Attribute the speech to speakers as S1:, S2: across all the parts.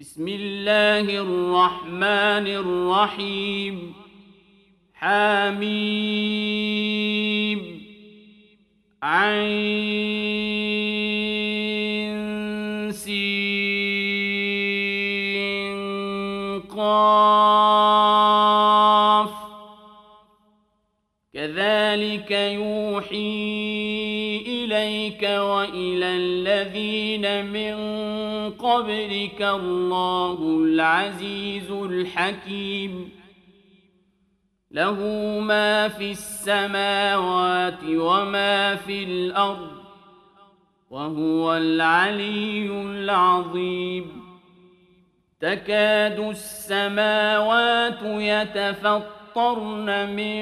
S1: بسم الله الرحمن الرحيم حميم عين سين قاف كذلك يوحي إليك وإلى الذين من قبلك الله العزيز الحكيم له ما في السماوات وما في الأرض وهو العلي العظيم تكاد السماوات يتفطرن من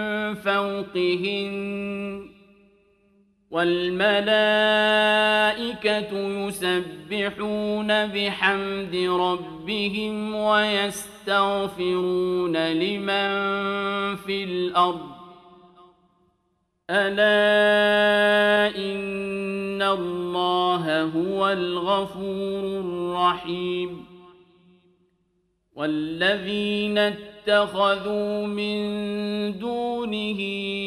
S1: فوقهن والملائكة يسبحون بحمد ربهم ويستغفرون لمن في الأرض ألا إن الله هو الغفور الرحيم والذين اتخذوا من دونه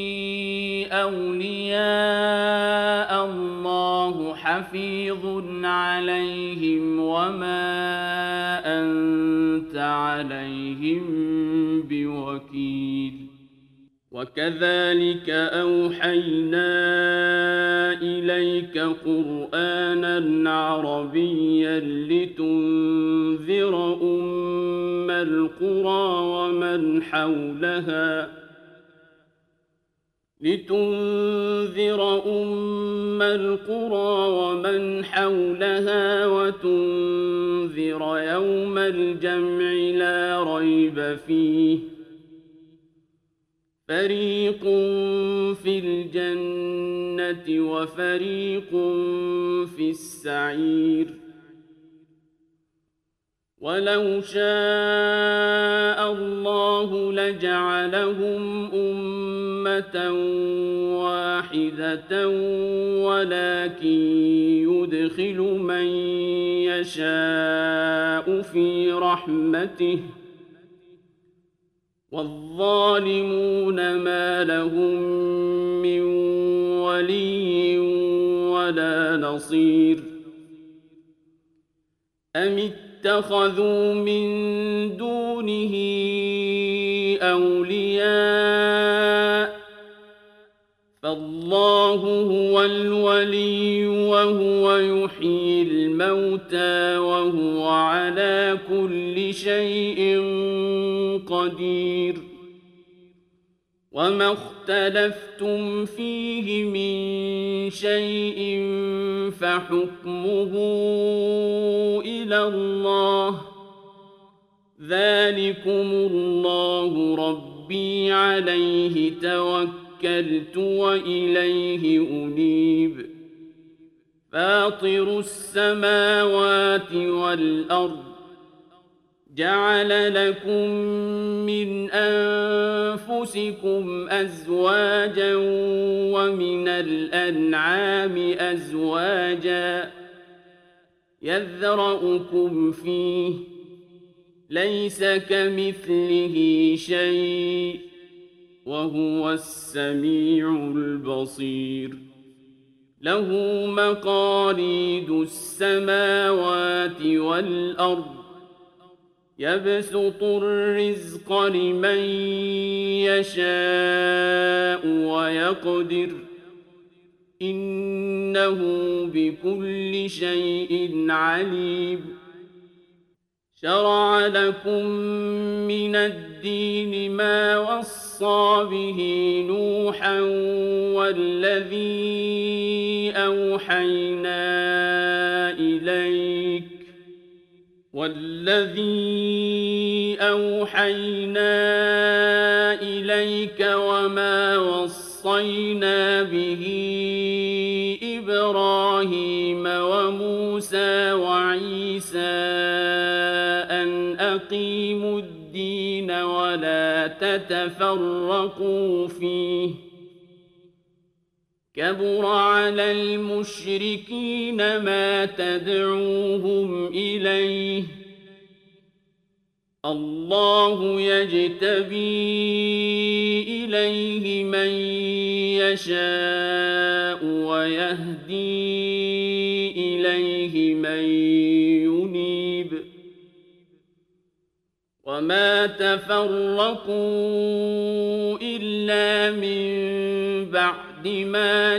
S1: أولياء الله حفيظ عليهم وما أنت عليهم بوكيل وكذلك أوحينا إليك قرآنا عربيا لتنذر أم القرى ومن حولها وتنذر يوم الجمع لا ريب فيه فريق في الجنة وفريق في السعير ولو شاء الله لجعلهم أمة واحدة ولكن يدخل من يشاء في رحمته والظالمون ما لهم من ولي ولا نصير أم اتخذوا من دونه أولياء فالله هو الولي وهو يحيي الموتى وهو على كل شيء قدير وما اختلفتم فيه من شيء فحكمه إلى الله ذلكم الله ربي عليه توكلت وإليه أنيب فاطر السماوات والأرض جعل لكم من أنفسكم أزواجا ومن الأنعام أزواجا يذرأكم فيه ليس كمثله شيء وهو السميع البصير له مقاليد السماوات والأرض يبسط الرزق لمن يشاء ويقدر إنه بكل شيء عليم شرع لكم من الدين ما وصى به نوحا والذي أوحينا إليك وما وصينا به إبراهيم وموسى وعيسى أن أقيموا الدين ولا تتفرقوا فيه كبر على المشركين ما تدعوهم إليه الله يجتبي إليه من يشاء ويهدي إليه من ينيب وما تفرقوا إلا من بعد ما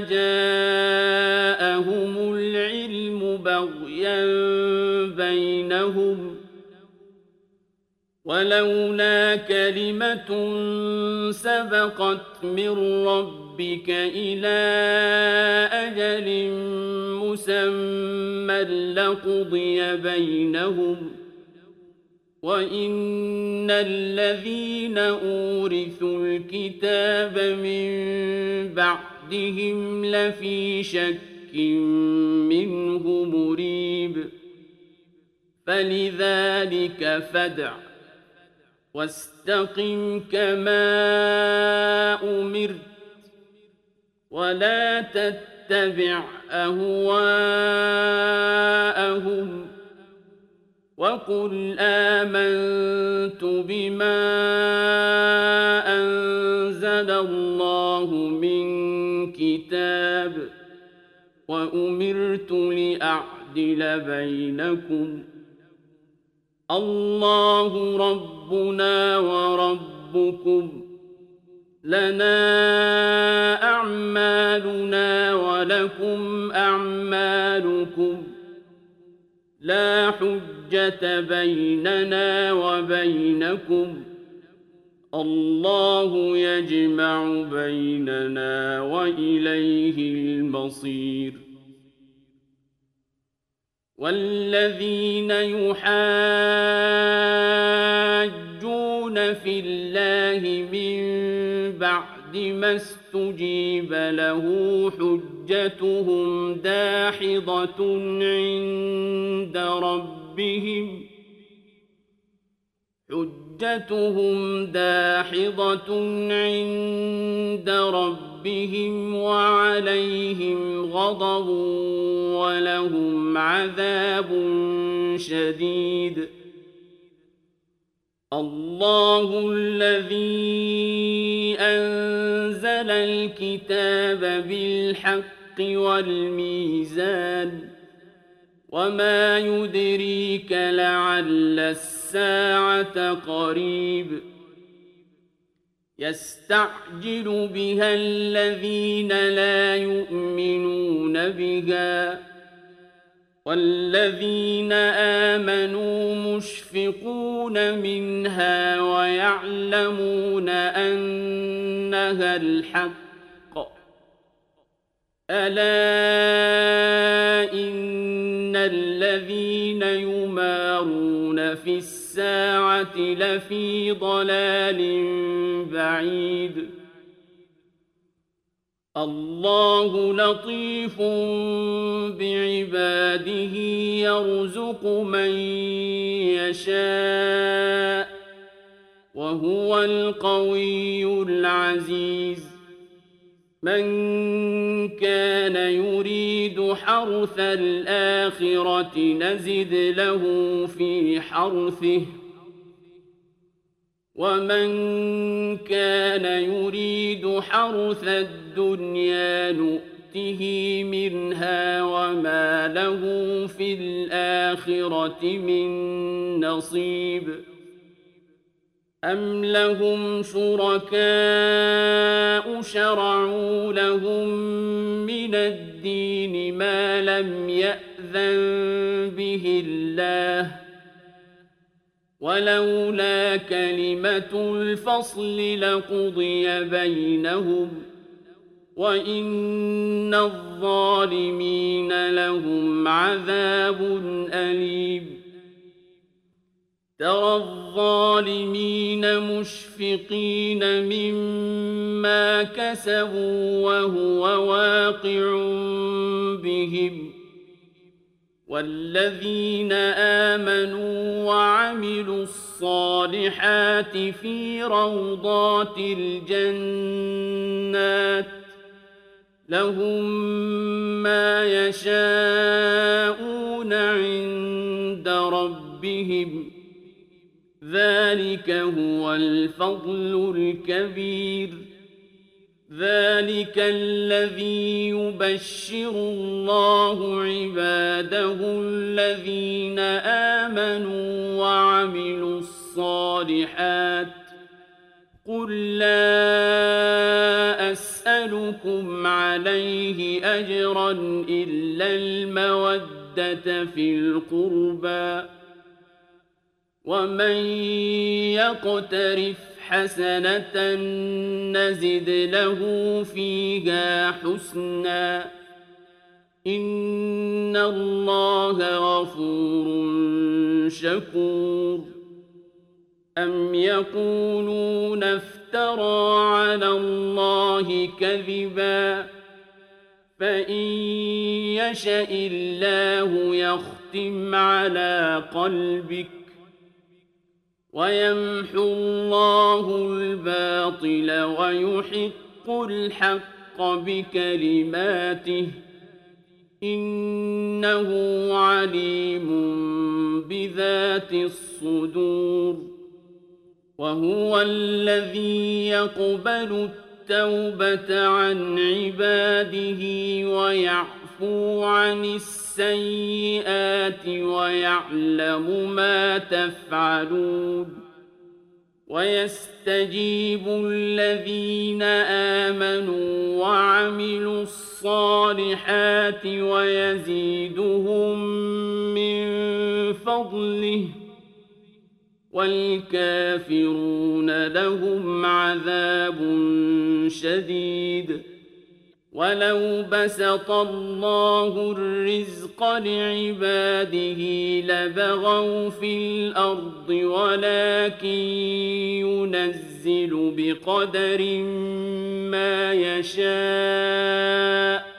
S1: جاءهم العلم بغيا بينهم ولولا كلمة سبقت من ربك إلى أجل مسمى لقضي بينهم وإن الذين أورثوا الكتاب من بعدهم لفي شك منه مريب فلذلك فادع واستقم كما أمرت ولا تتبع أهواءهم وقل آمنت بما أنزل الله من كتاب وأمرت لأعدل بينكم الله ربنا وربكم لنا أعمالنا ولكم أعمالكم لا حجة بيننا وبينكم الله يجمع بيننا وإليه المصير والذين يحاجون في الله من بعد ما استجيب له حجتهم داحضة عند ربهم وعليهم غضب ولهم عذاب شديد الله الذي أنزل الكتاب بالحق والميزان وما يدريك لعل الساعة قريب يستعجل بها الذين لا يؤمنون بها والذين آمنوا مشفقون منها ويعلمون أنها الحق ألا إن الذين يمارون في الساعة لفي ضلال بعيد الله لطيف بعباده يرزق من يشاء وهو القوي العزيز من كان يريد حرث الآخرة نزد له في حرثه ومن كان يريد حرث الدنيا نؤته منها وما له في الآخرة من نصيب أم لهم شركاء شرعوا لهم من الدين ما لم يأذن به الله ولولا كلمة الفصل لقضي بينهم وإن الظالمين لهم عذاب أليم ترى الظالمين مشفقين مما كسبوا وهو واقع بهم والذين آمنوا وعملوا الصالحات في روضات الجنات لهم ما يشاءون عند ربهم ذلك هو الفضل الكبير. ذلك الذي يبشر الله عباده الذين آمنوا وعملوا الصالحات. قل لا أسألكم عليه أجرا إلا المودة في القربى، ومن يقترف حسنة نزد له فيها حسنا، إن الله غفور شكور. أم يقولون افترى على الله كذبا، فإن يشأ الله يختم على قلبك ويمحو الله الباطل ويحق الحق بكلماته، إنه عليم بذات الصدور. وهو الذي يقبل التوبة عن عباده ويعفو عن السيئات ويعلم ما تفعلون. ويستجيب الذين آمنوا وعملوا الصالحات ويزيدهم من فضله، والكافرون لهم عذاب شديد. ولو بسط الله الرزق لعباده لبغوا في الأرض، ولكن ينزل بقدر ما يشاء،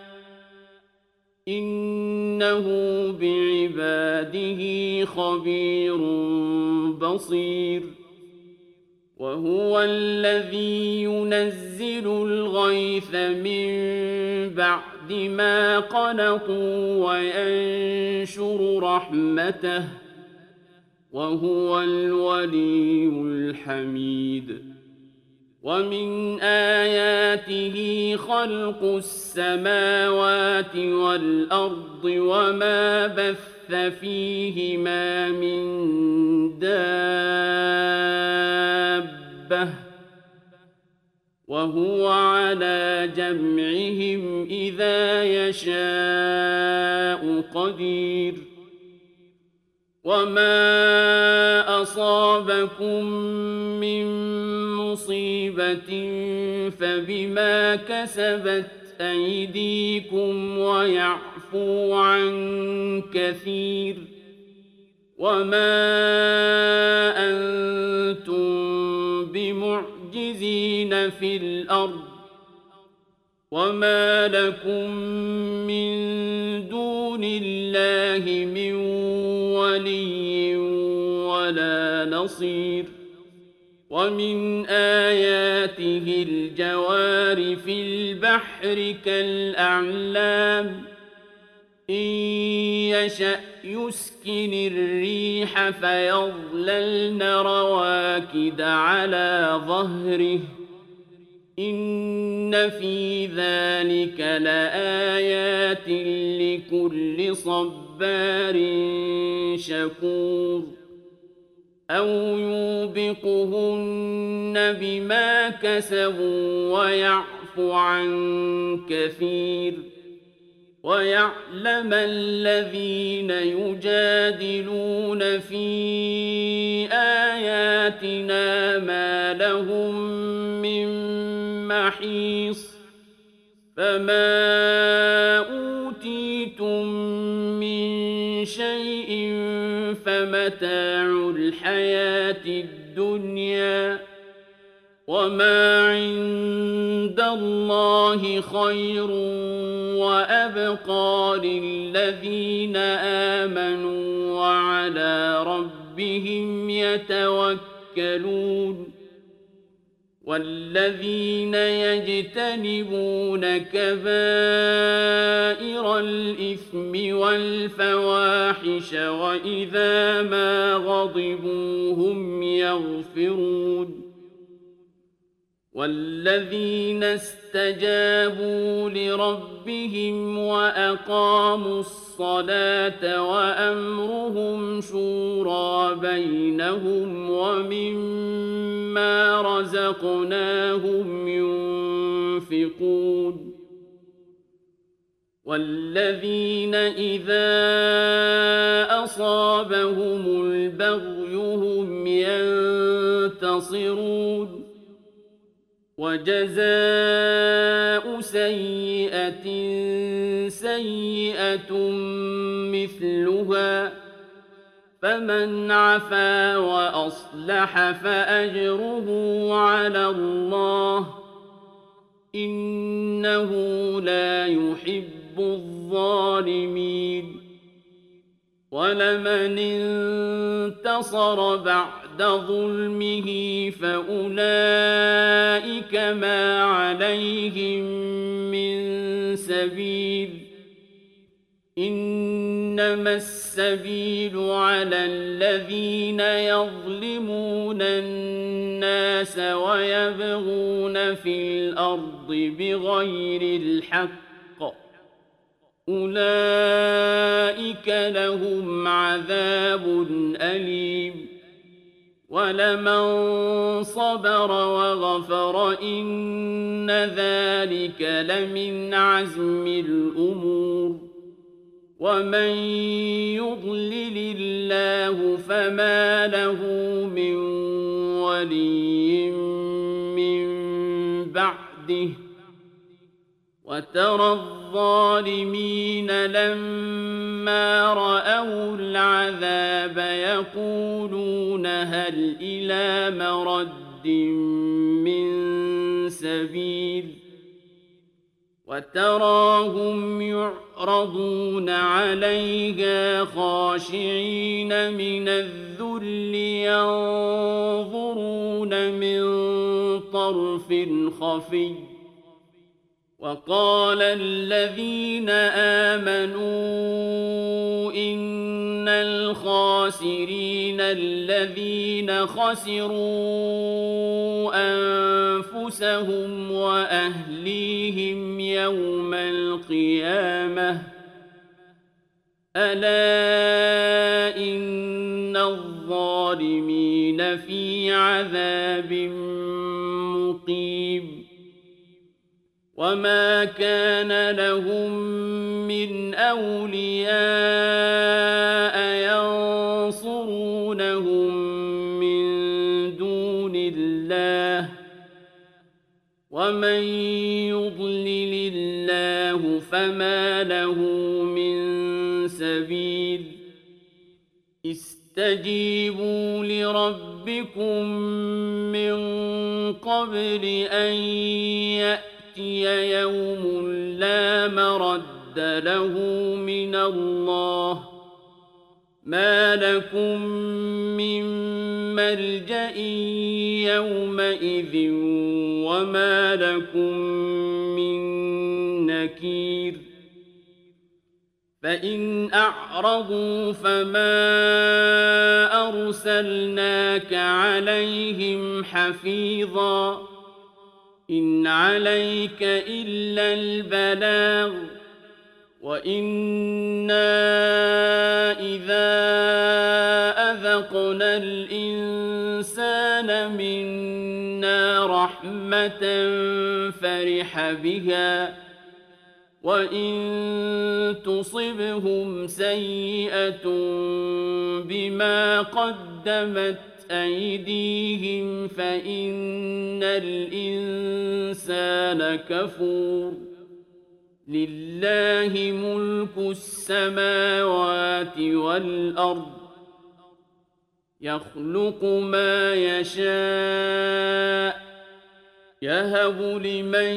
S1: إنه بعباده خبير بصير. وهو الذي ينزل الغيث من بعد ما قنطوا وينشر رحمته، وهو الولي الحميد. ومن آياته خلق السماوات والأرض وما بث فيهما من دابة، وهو على جمعهم إذا يشاء قدير. وما أصابكم من مصيبة فبما كسبت أيديكم ويعفو عن كثير. وما أنتم بمعجزين في الأرض، وما لكم من دون الله من ولي ولا نصير. ومن آياته الجوار في البحر كالأعلام، إن يشأ يسكن الريح فيظللن رواكد على ظهره، إن في ذلك لآيات لكل صبار شكور. أو يوبقهن بما كسبوا ويعفو عن كثير. ويعلم الذين يجادلون في آياتنا ما لهم من محيص. فما أوتيتم من شيء فمتاع الحياة الدنيا، وما عند الله خير وأبقى للذين آمنوا وعلى ربهم يتوكلون. والذين يجتنبون كبائر الإثم والفواحش وإذا ما غضبوا هم يغفرون والذين استجابوا لربهم وأقاموا الصلاة وأمرهم شورى بينهم ومما رزقناهم ينفقون والذين إذا أصابهم البغي هم ينتصرون وجزاء سيئة سيئة مثلها فمن عفا وأصلح فأجره على الله إنه لا يحب الظالمين ولمن انتصر بعد ظلمه فأولئك ما عليهم من سبيل إنما السبيل على الذين يظلمون الناس ويبغون في الأرض بغير الحق أولئك لهم عذاب أليم ولمن صبر وغفر إن ذلك لمن عزم الأمور ومن يضلل الله فما له من ولي من بعده وترى الظالمين لما رأوا العذاب يقولون هل إلى مرد من سبيل وتراهم يعرضون عليها خاشعين من الذل ينظرون من طرف خفي وقال الذين آمنوا إن الخاسرين الذين خسروا أنفسهم وأهليهم يوم القيامة ألا إن الظالمين في عذاب مقيم وما كان لهم من أولياء ينصرونهم من دون الله ومن يضلل الله فما له من سبيل استجيبوا لربكم من قبل أن يأتي يوم لا مرد له من الله ما لكم من ملجأ يومئذ وما لكم من نكير فإن أعرضوا فما أرسلناك عليهم حفيظا إن عليك إلا البلاغ وإنا إذا أذقنا الإنسان منا رحمة فرح بها وإن تصبهم سيئة بما قدمت أيديهم فإن الإنسان كفور لله ملك السماوات والأرض يخلق ما يشاء يهب لمن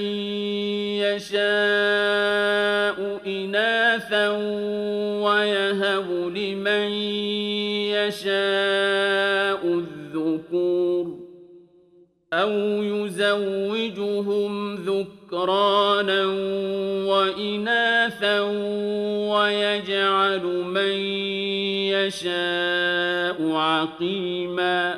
S1: يشاء إناثا ويهب لمن يشاء الذكور أَوْ يُزَوِّجُهُمْ ذُكْرَانًا وَإِنَاثًا وَيَجْعَلُ مَن يَشَاءُ عَقِيمًا ۚ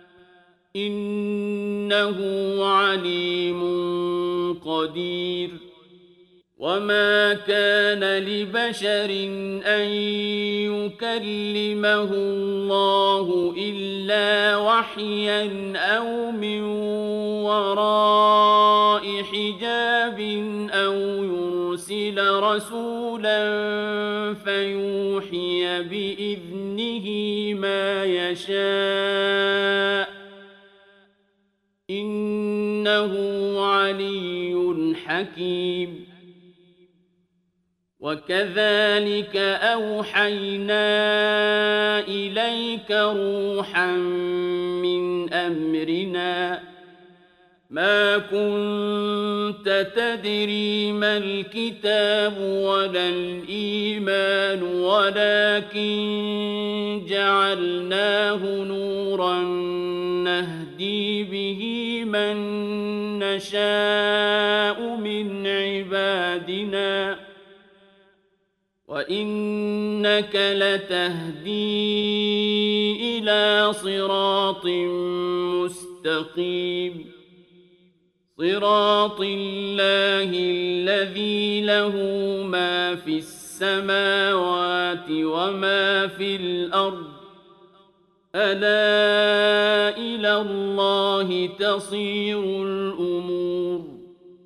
S1: إِنَّهُ عَلِيمٌ قَدِيرٌ. وَمَا كَانَ لِبَشَرٍ أَن يُكَلِّمَهُ اللَّهُ إِلَّا وَحْيًا أَوْ مِن وَرَاءِ حِجَابٍ أَوْ يُرْسِلَ رَسُولًا فَيُوحِيَ بِإِذْنِهِ مَا يَشَاءُ ۚ إِنَّهُ عَلِيٌّ حَكِيمٌ. وَكَذَلِكَ أَوْحَيْنَا إِلَيْكَ رُوحًا مِّنْ أَمْرِنَا ۚ مَا كُنتَ تَدْرِي مَا الْكِتَابُ وَلَا الْإِيمَانُ وَلَٰكِن جَعَلْنَاهُ نُورًا نَّهْدِي بِهِ مَن نَّشَاءُ مِنْ عِبَادِنَا ۚ وَإِنَّكَ لَتَهْدِي إِلَىٰ صِرَاطٍ مُّسْتَقِيمٍ، صِرَاطِ اللَّهِ الَّذِي لَهُ مَا فِي السَّمَاوَاتِ وَمَا فِي الْأَرْضِ ۗ أَلَا إِلَى اللَّهِ تَصِيرُ الْأُمُورُ.